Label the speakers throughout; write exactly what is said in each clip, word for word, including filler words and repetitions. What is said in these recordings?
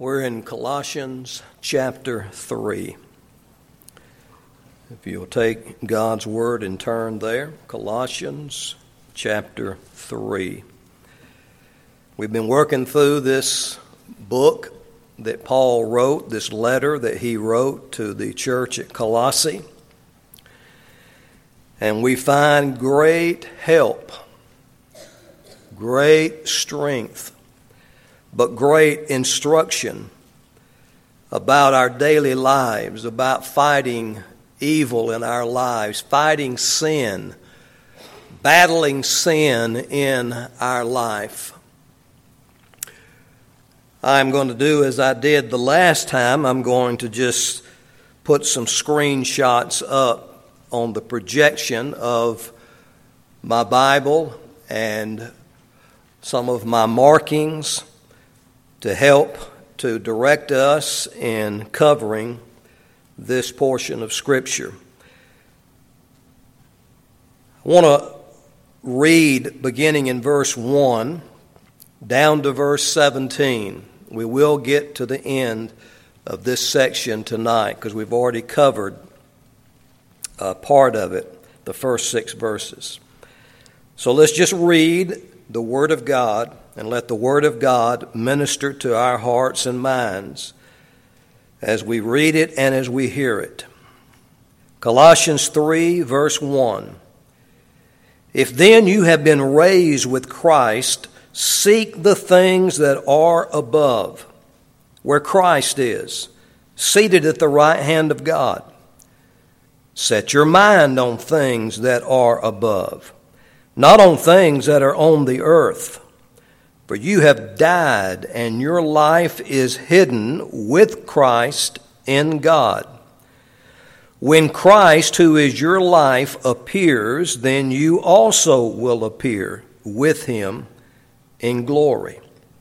Speaker 1: We're in Colossians chapter three. If you'll take God's word and turn there, Colossians chapter three. We've been working through this book that Paul wrote, this letter that he wrote to the church at Colossae. And we find great help, great strength, but great instruction about our daily lives, about fighting evil in our lives, fighting sin, battling sin in our life. I'm going to do as I did the last time. I'm going to just put some screenshots up on the projection of my Bible and some of my markings to help to direct us in covering this portion of Scripture. I want to read beginning in verse one down to verse seventeen. We will get to the end of this section tonight because we've already covered a part of it, the first six verses. So let's just read the Word of God and let the Word of God minister to our hearts and minds as we read it and as we hear it. Colossians three, verse one. If then you have been raised with Christ, seek the things that are above, where Christ is, seated at the right hand of God. Set your mind on things that are above, not on things that are on the earth. For you have died, and your life is hidden with Christ in God. When Christ, who is your life, appears, then you also will appear with him in glory.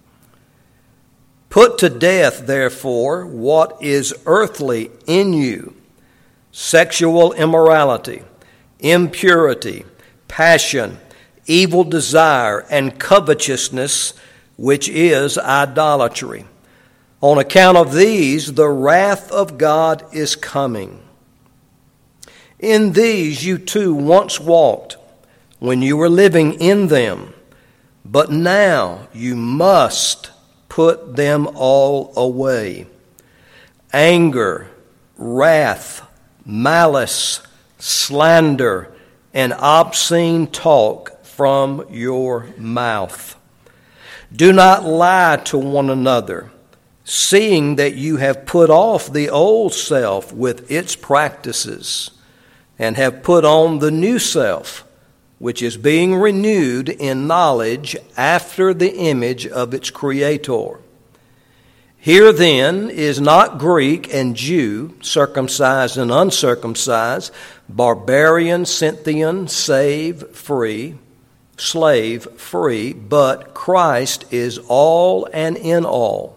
Speaker 1: Put to death, therefore, what is earthly in you: sexual immorality, impurity, passion, evil desire, and covetousness, which is idolatry. On account of these, the wrath of God is coming. In these you too once walked when you were living in them, but now you must put them all away: anger, wrath, malice, slander, and obscene talk from your mouth. Do not lie to one another, seeing that you have put off the old self with its practices, and have put on the new self, which is being renewed in knowledge after the image of its Creator. Here then is not Greek and Jew, circumcised and uncircumcised, barbarian, Scythian, save, free, slave, free, but Christ is all and in all.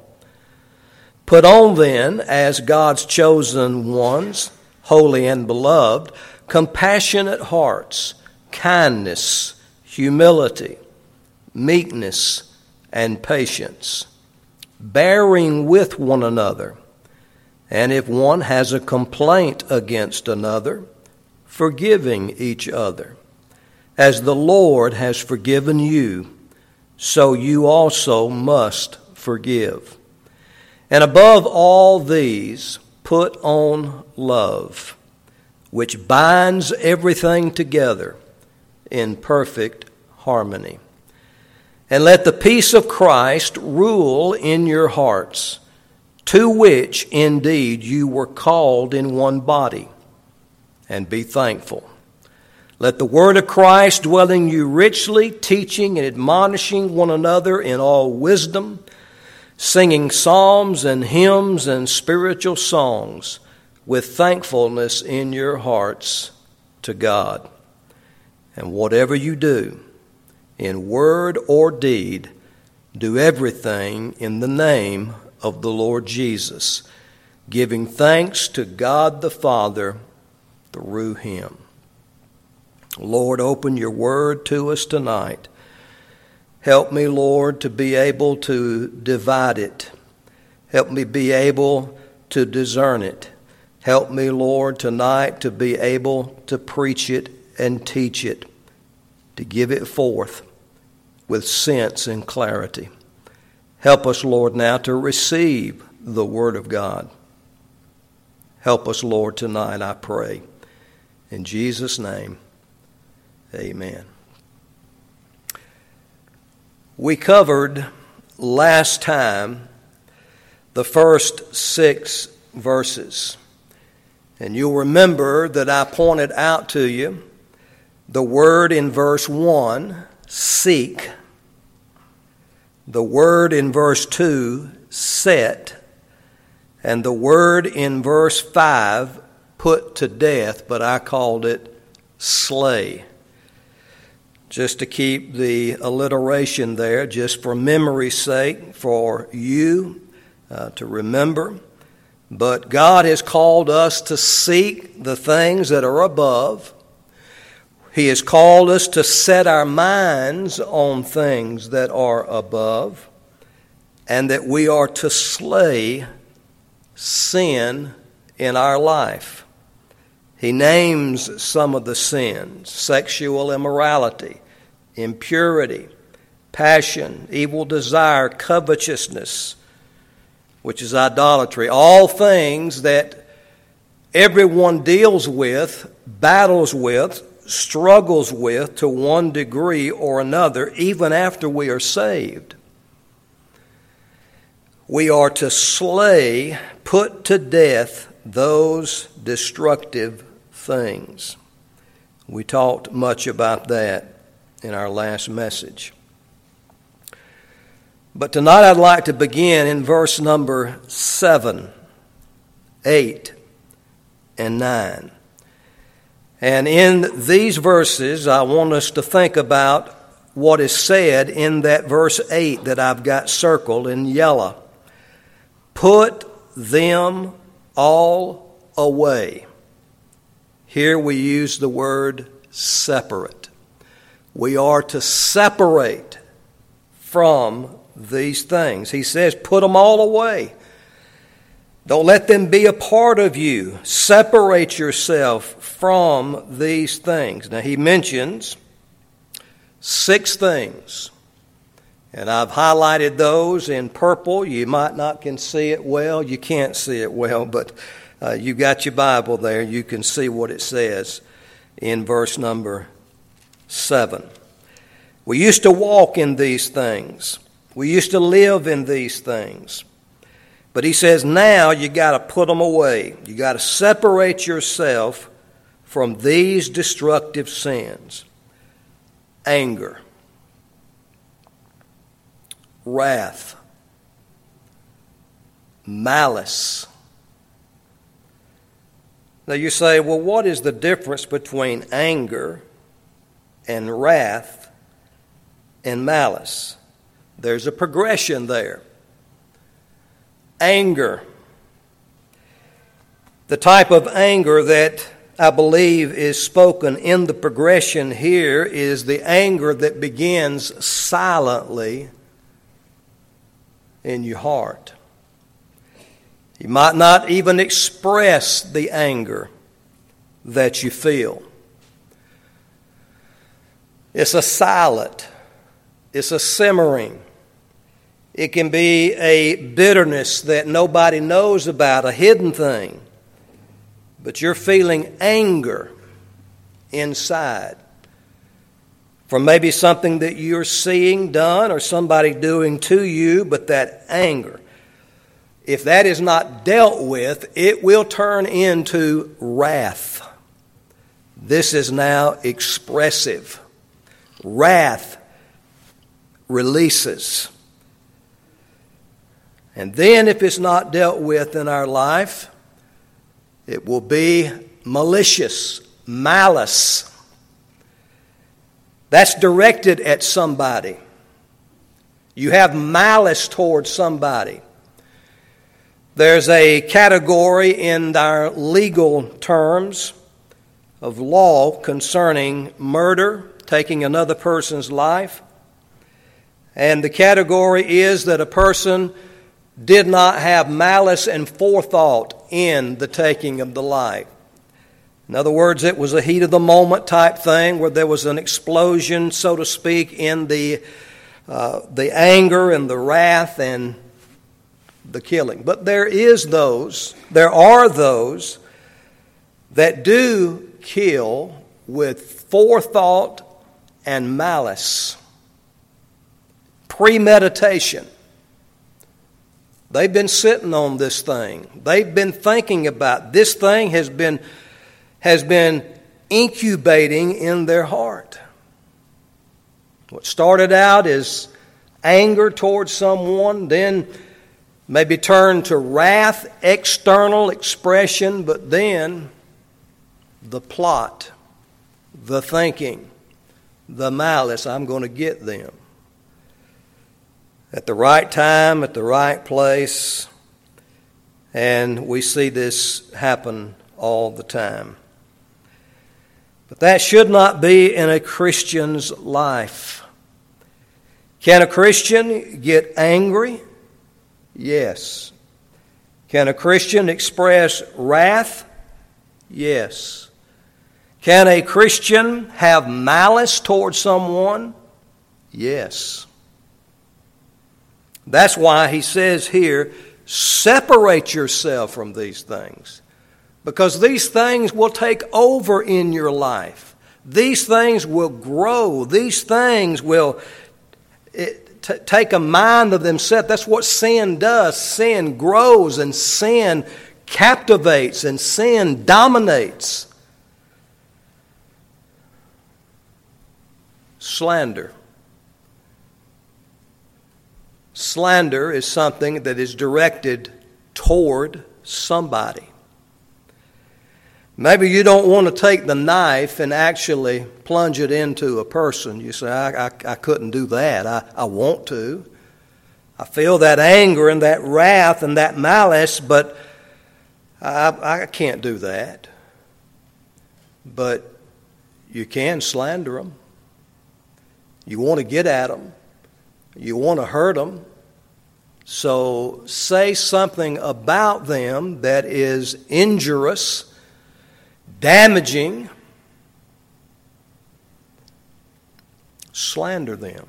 Speaker 1: Put on then, as God's chosen ones, holy and beloved, compassionate hearts, kindness, humility, meekness, and patience, bearing with one another. And if one has a complaint against another, forgiving each other. As the Lord has forgiven you, so you also must forgive. And above all these, put on love, which binds everything together in perfect harmony. And let the peace of Christ rule in your hearts, to which indeed you were called in one body, and be thankful. Let the word of Christ dwell in you richly, teaching and admonishing one another in all wisdom, singing psalms and hymns and spiritual songs with thankfulness in your hearts to God. And whatever you do, in word or deed, do everything in the name of the Lord Jesus, giving thanks to God the Father through him. Lord, open your word to us tonight. Help me, Lord, to be able to divide it Help me be able to discern it. Help me, Lord, tonight to be able to preach it and teach it, to give it forth with sense and clarity. Help us, Lord, now to receive the Word of God. Help us, Lord, tonight, I pray. In Jesus' name, amen. We covered last time the first six verses. And you'll remember that I pointed out to you the word in verse one, seek. The word in verse two, set. And the word in verse five, put to death, but I called it slay. Just to keep the alliteration there, just for memory's sake, for you uh, to remember. But God has called us to seek the things that are above. He has called us to set our minds on things that are above, and that we are to slay sin in our life. He names some of the sins: sexual immorality, impurity, passion, evil desire, covetousness, which is idolatry. All things that everyone deals with, battles with, struggles with to one degree or another, even after we are saved. We are to slay, put to death those destructive things. We talked much about that in our last message. But tonight I'd like to begin in verse number seven, eight, and nine. And in these verses, I want us to think about what is said in that verse eight that I've got circled in yellow. Put them all away. Here we use the word separate. We are to separate from these things. He says, put them all away. Don't let them be a part of you. Separate yourself from these things. Now he mentions six things. And I've highlighted those in purple. You might not can see it well. You can't see it well, but uh, you've got your Bible there. You can see what it says in verse number seven. We used to walk in these things. We used to live in these things. But he says now you got to put them away. You got to separate yourself from these destructive sins. Anger, wrath, malice. Now you say, well, what is the difference between anger and wrath and malice? There's a progression there. Anger. The type of anger that I believe is spoken in the progression here is the anger that begins silently in your heart. You might not even express the anger that you feel. It's a silent, it's a simmering. It can be a bitterness that nobody knows about, a hidden thing. But you're feeling anger inside for maybe something that you're seeing done or somebody doing to you, but that anger, if that is not dealt with, it will turn into wrath. This is now expressive. Wrath releases. And then if it's not dealt with in our life, it will be malicious, malice. That's directed at somebody. You have malice towards somebody. There's a category in our legal terms of law concerning murder, taking another person's life. And the category is that a person did not have malice and forethought in the taking of the life. In other words, it was a heat of the moment type thing where there was an explosion, so to speak, in the uh, the anger and the wrath and the killing. But there is those, there are those that do kill with forethought and malice, premeditation. They've been sitting on this thing. They've been thinking about this thing has been has been incubating in their heart. What started out as anger towards someone, then maybe turned to wrath, external expression, but then the plot, the thinking, the malice, I'm going to get them. At the right time, at the right place, and we see this happen all the time. But that should not be in a Christian's life. Can a Christian get angry? Yes. Can a Christian express wrath? Yes. Can a Christian have malice towards someone? Yes. That's why he says here, separate yourself from these things. Because these things will take over in your life. These things will grow. These things will it, t- take a mind of themselves. That's what sin does. Sin grows and sin captivates and sin dominates. Slander. Slander is something that is directed toward somebody. Maybe you don't want to take the knife and actually plunge it into a person. You say, I, I, I couldn't do that. I, I want to. I feel that anger and that wrath and that malice, but I, I can't do that. But you can slander them. You want to get at them. You want to hurt them. So say something about them that is injurious, damaging. Slander them.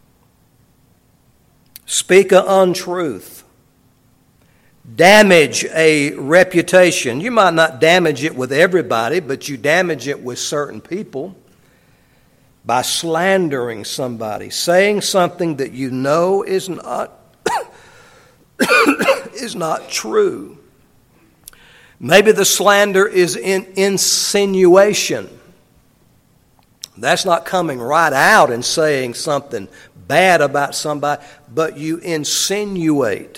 Speaker 1: Speak an untruth. Damage a reputation. You might not damage it with everybody, but you damage it with certain people by slandering somebody, saying something that you know is not is not true. Maybe the slander is in insinuation. That's not coming right out and saying something bad about somebody, but you insinuate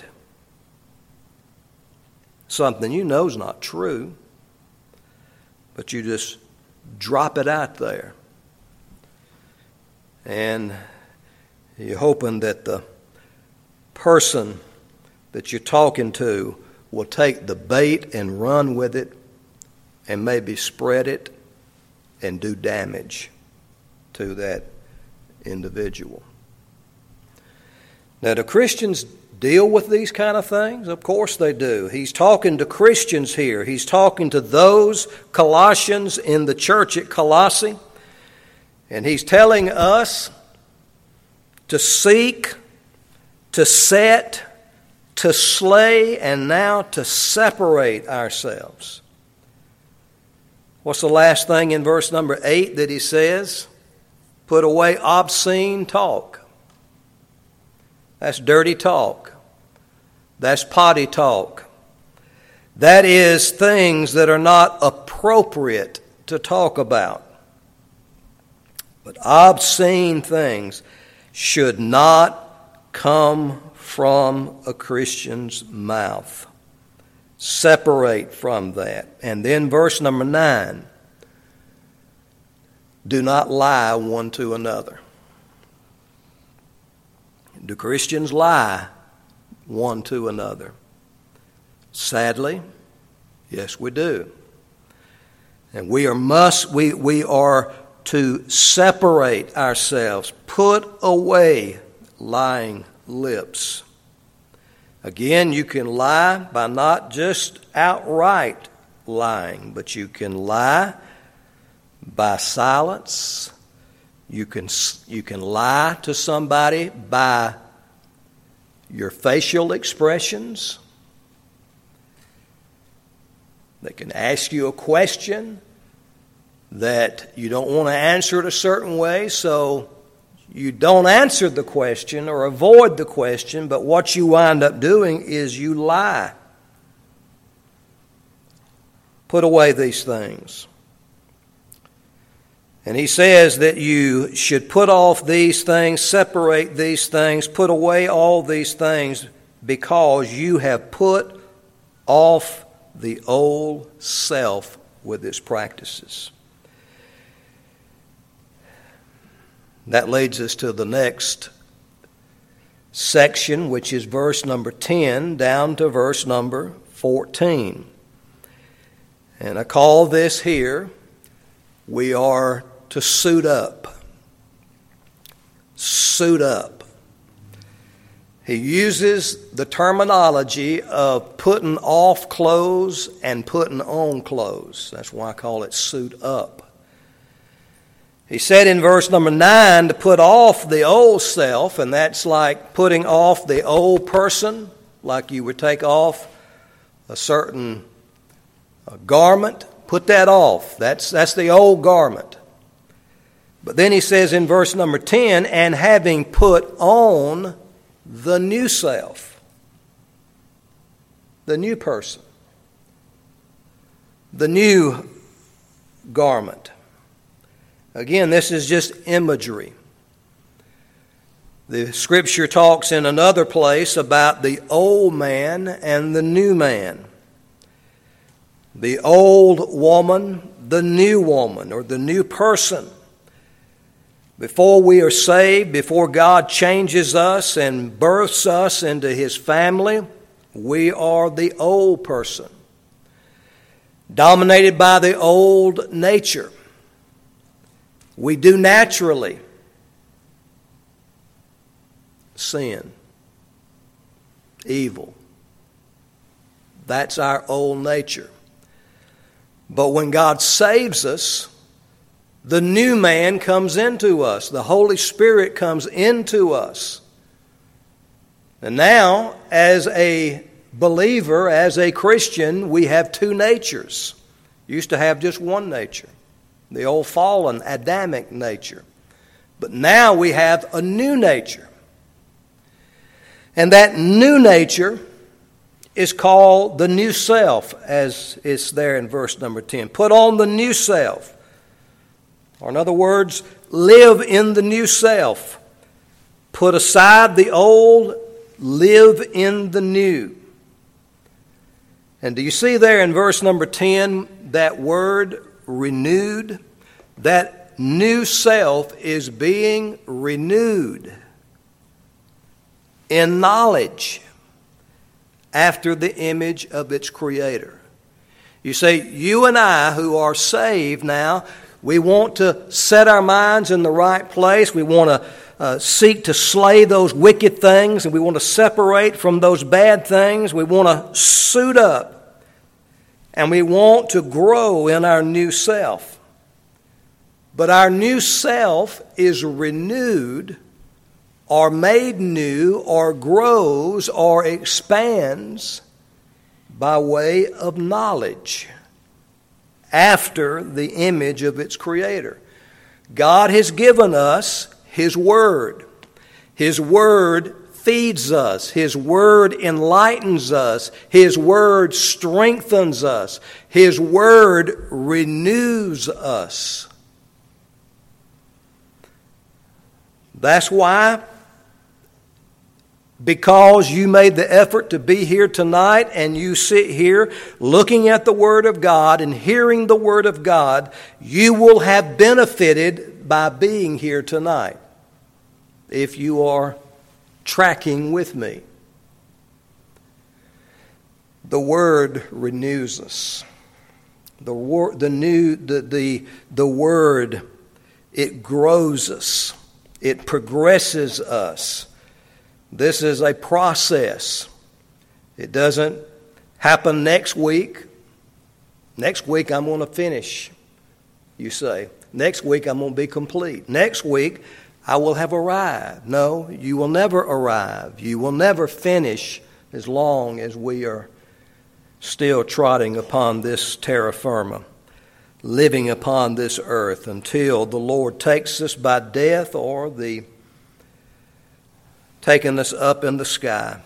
Speaker 1: something you know is not true, but you just drop it out there. And you're hoping that the person that you're talking to will take the bait and run with it and maybe spread it and do damage to that individual. Now, do Christians deal with these kind of things? Of course they do. He's talking to Christians here. He's talking to those Colossians in the church at Colossae. And he's telling us to seek, to set, to slay, and now to separate ourselves. What's the last thing in verse number eight that he says? Put away obscene talk. That's dirty talk. That's potty talk. That is things that are not appropriate to talk about. But obscene things should not come from a Christian's mouth. Separate from that. And then verse number nine. Do not lie one to another. Do Christians lie one to another? Sadly, yes, we do. And we are must we we are to separate ourselves, put away lying lips. Again, you can lie by not just outright lying, but you can lie by silence. You can, you can lie to somebody by your facial expressions. They can ask you a question that you don't want to answer it a certain way, so you don't answer the question or avoid the question, but what you wind up doing is you lie. Put away these things. And he says that you should put off these things, separate these things, put away all these things, because you have put off the old self with its practices. That leads us to the next section, which is verse number ten down to verse number fourteen. And I call this here, we are to suit up. Suit up. He uses the terminology of putting off clothes and putting on clothes. That's why I call it suit up. He said in verse number nine to put off the old self, and that's like putting off the old person, like you would take off a certain uh, garment. Put that off. That's, that's the old garment. But then he says in verse number ten, and having put on the new self, the new person, the new garment. Again, this is just imagery. The Scripture talks in another place about the old man and the new man. The old woman, the new woman, or the new person. Before we are saved, before God changes us and births us into His family, we are the old person, dominated by the old nature. We do naturally sin, evil. That's our old nature. But when God saves us, the new man comes into us. The Holy Spirit comes into us. And now, as a believer, as a Christian, we have two natures. Used to have just one nature, the old fallen Adamic nature. But now we have a new nature. And that new nature is called the new self, as it's there in verse number ten. Put on the new self. Or in other words, live in the new self. Put aside the old, live in the new. And do you see there in verse number ten that word renewed? That new self is being renewed in knowledge after the image of its Creator. You say, you and I who are saved now, we want to set our minds in the right place. We want to uh, seek to slay those wicked things, and we want to separate from those bad things. We want to suit up, and we want to grow in our new self. But our new self is renewed or made new or grows or expands by way of knowledge after the image of its Creator. God has given us His Word. His Word feeds us. His Word enlightens us. His Word strengthens us. His Word renews us. That's why, because you made the effort to be here tonight and you sit here looking at the Word of God and hearing the Word of God, you will have benefited by being here tonight if you are tracking with me. The Word renews us. The word, the new, the, the, the Word, it grows us. It progresses us. This is a process. It doesn't happen next week. Next week I'm going to finish, you say. Next week I'm going to be complete. Next week I will have arrived. No, you will never arrive. You will never finish as long as we are still trotting upon this terra firma, living upon this earth until the Lord takes us by death or the taking us up in the sky.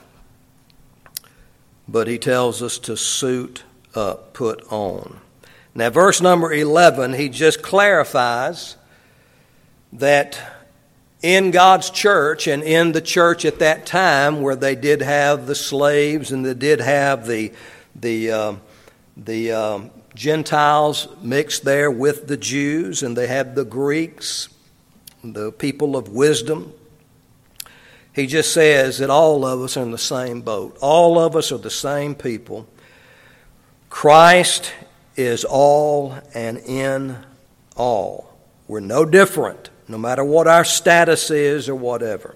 Speaker 1: But he tells us to suit up, put on. Now, verse number eleven, he just clarifies that in God's church and in the church at that time where they did have the slaves and they did have the the uh, the um, Gentiles mixed there with the Jews, and they had the Greeks, the people of wisdom. He just says that all of us are in the same boat. All of us are the same people. Christ is all and in all. We're no different, no matter what our status is or whatever.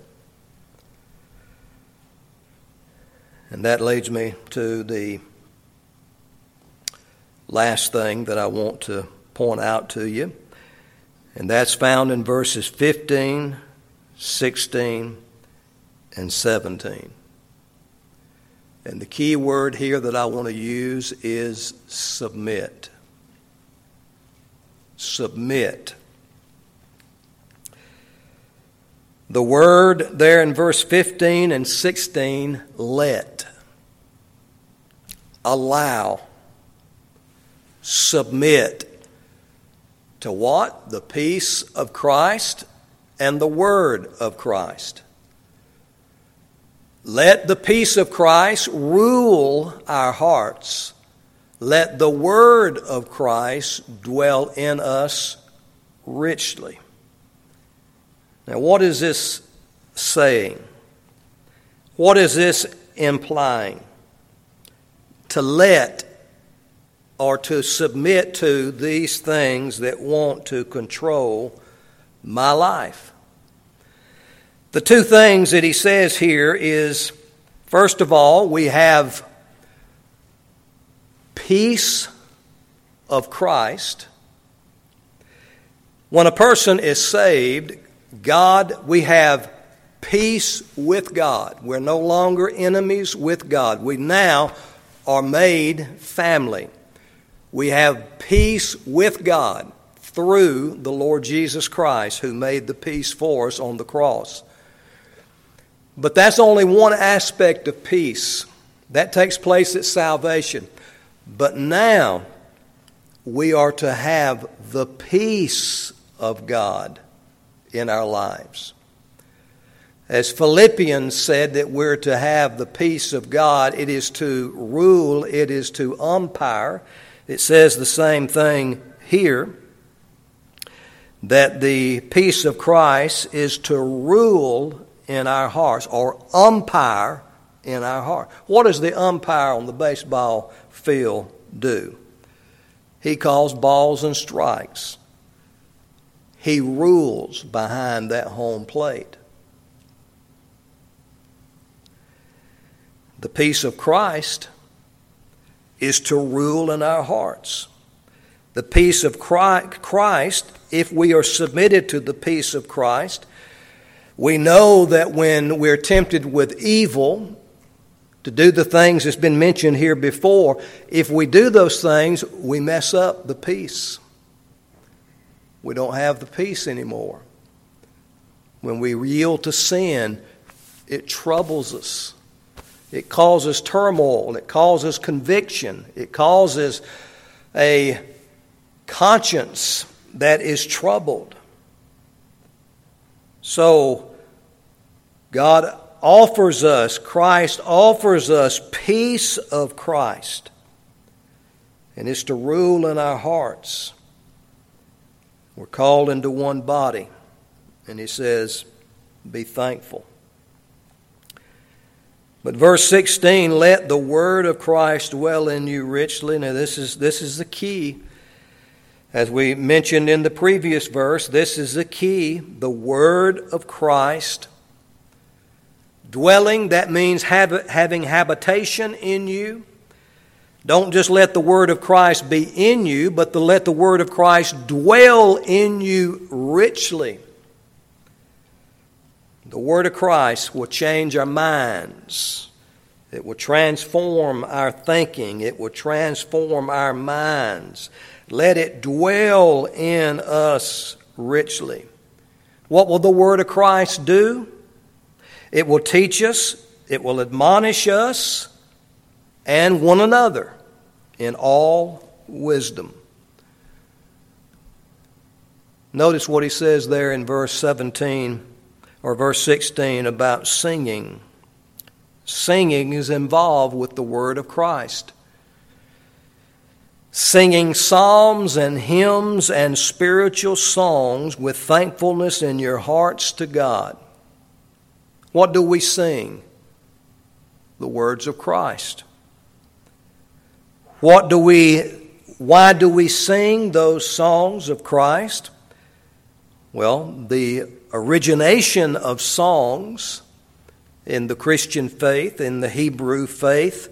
Speaker 1: And that leads me to the last thing that I want to point out to you, and that's found in verses fifteen, sixteen, and seventeen. And the key word here that I want to use is submit. Submit. The word there in verse fifteen and sixteen, let, allow, submit to what? The peace of Christ and the word of Christ. Let the peace of Christ rule our hearts. Let the word of Christ dwell in us richly. Now, what is this saying? What is this implying? To let or to submit to these things that want to control my life. The two things that he says here is, first of all, we have peace of Christ. When a person is saved, God, we have peace with God. We're no longer enemies with God. We now are made family. We have peace with God through the Lord Jesus Christ, who made the peace for us on the cross. But that's only one aspect of peace. That takes place at salvation. But now we are to have the peace of God in our lives. As Philippians said that we're to have the peace of God, it is to rule, it is to umpire. It says the same thing here, that the peace of Christ is to rule in our hearts, or umpire in our heart. What does the umpire on the baseball field do? He calls balls and strikes. He rules behind that home plate. The peace of Christ is to rule in our hearts. The peace of Christ, if we are submitted to the peace of Christ, we know that when we're tempted with evil to do the things that's been mentioned here before, if we do those things, we mess up the peace. We don't have the peace anymore. When we yield to sin, it troubles us. It causes turmoil. It causes conviction. It causes a conscience that is troubled. So, God offers us, Christ offers us peace of Christ. And it's to rule in our hearts. We're called into one body. And he says, be thankful. But verse sixteen, let the word of Christ dwell in you richly. Now this is this is the key. As we mentioned in the previous verse, this is the key. The word of Christ Dwelling, that means habit, having habitation in you. Don't just let the Word of Christ be in you, but to let the Word of Christ dwell in you richly. The Word of Christ will change our minds. It will transform our thinking. It will transform our minds. Let it dwell in us richly. What will the Word of Christ do? It will teach us, it will admonish us and one another in all wisdom. Notice what he says there in verse seventeen or verse sixteen about singing. Singing is involved with the Word of Christ. Singing psalms and hymns and spiritual songs with thankfulness in your hearts to God. What do we sing? The words of Christ. What do we, why do we sing those songs of Christ? Well, the origination of songs in the Christian faith, in the Hebrew faith,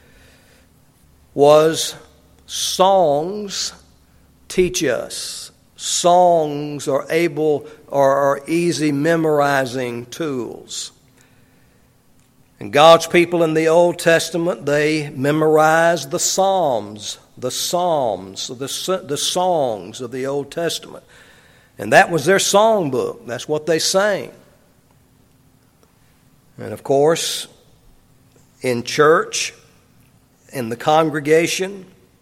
Speaker 1: was songs teach us. Songs are able or are easy memorizing tools. And God's people in the Old Testament, they memorized the Psalms, the Psalms, the, the songs of the Old Testament. And that was their songbook. That's what they sang. And of course, in church, in the congregation,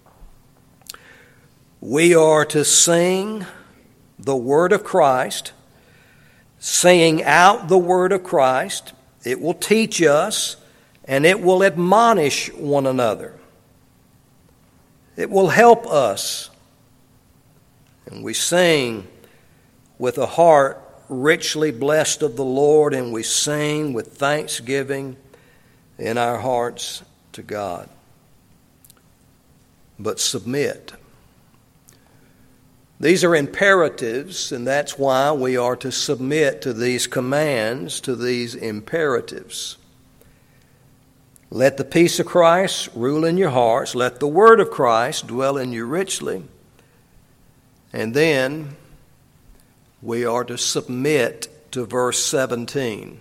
Speaker 1: we are to sing the Word of Christ, singing out the Word of Christ. It will teach us and it will admonish one another. It will help us. And we sing with a heart richly blessed of the Lord, and we sing with thanksgiving in our hearts to God. But submit. These are imperatives, and that's why we are to submit to these commands, to these imperatives. Let the peace of Christ rule in your hearts. Let the Word of Christ dwell in you richly. And then we are to submit to verse seventeen.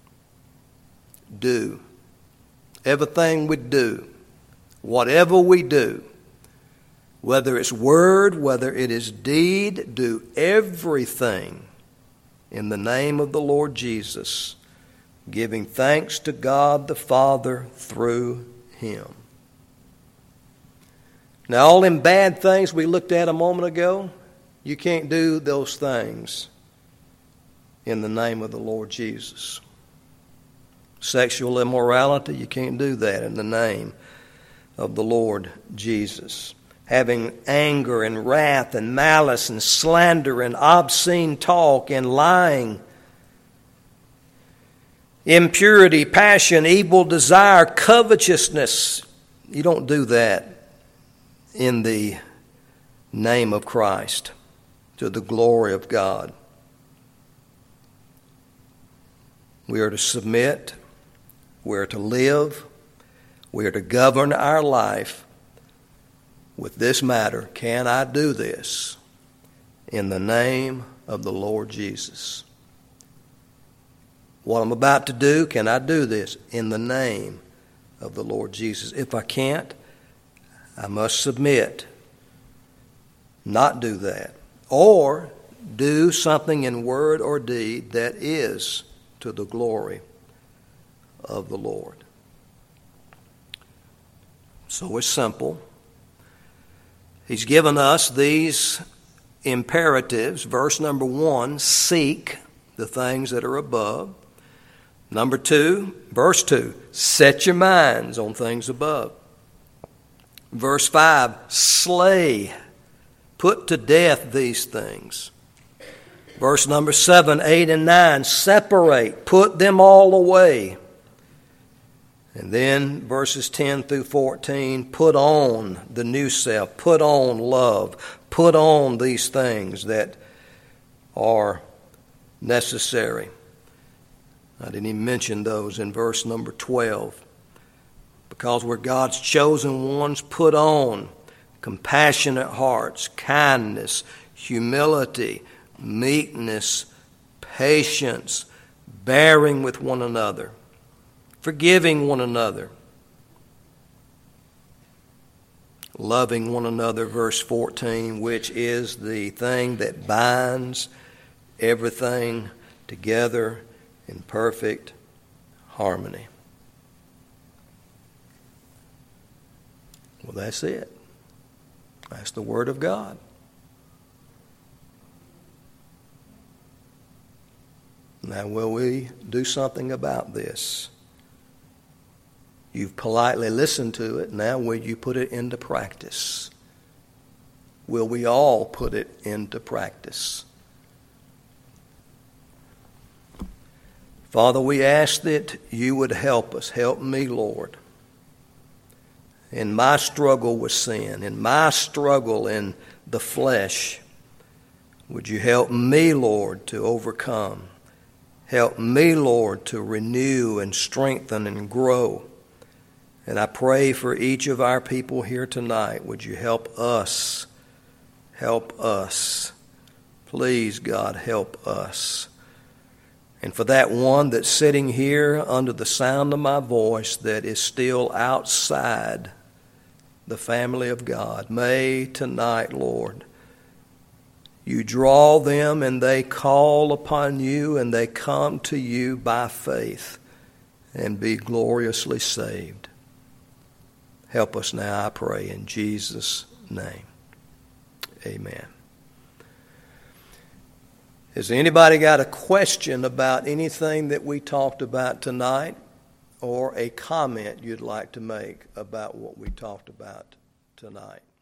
Speaker 1: Do. Everything we do, whatever we do, whether it's word, whether it is deed, do everything in the name of the Lord Jesus, giving thanks to God the Father through Him. Now, all them bad things we looked at a moment ago, you can't do those things in the name of the Lord Jesus. Sexual immorality, you can't do that in the name of the Lord Jesus. Having anger and wrath and malice and slander and obscene talk and lying, impurity, passion, evil desire, covetousness. You don't do that in the name of Christ, to the glory of God. We are to submit. We are to live. We are to govern our life with this matter. Can I do this in the name of the Lord Jesus? What I'm about to do, can I do this in the name of the Lord Jesus? If I can't, I must submit, not do that, or do something in word or deed that is to the glory of the Lord. So it's simple. He's given us these imperatives. Verse number one, seek the things that are above. Number two, verse two, set your minds on things above. Verse five, slay, put to death these things. Verse number seven, eight, and nine, separate, put them all away. And then verses ten through fourteen, put on the new self, put on love, put on these things that are necessary. I didn't even mention those in verse number twelve. Because we're God's chosen ones, put on compassionate hearts, kindness, humility, meekness, patience, bearing with one another, forgiving one another, loving one another, verse fourteen, which is the thing that binds everything together in perfect harmony. Well, that's it. That's the Word of God. Now, will we do something about this? You've politely listened to it. Now, will you put it into practice? Will we all put it into practice? Father, we ask that you would help us. Help me, Lord, in my struggle with sin, in my struggle in the flesh. Would you help me, Lord, to overcome? Help me, Lord, to renew and strengthen and grow. And I pray for each of our people here tonight. Would you help us? Help us. Please, God, help us. And for that one that's sitting here under the sound of my voice that is still outside the family of God, may tonight, Lord, you draw them and they call upon you and they come to you by faith and be gloriously saved. Help us now, I pray, in Jesus' name. Amen. Has anybody got a question about anything that we talked about tonight, or a comment you'd like to make about what we talked about tonight?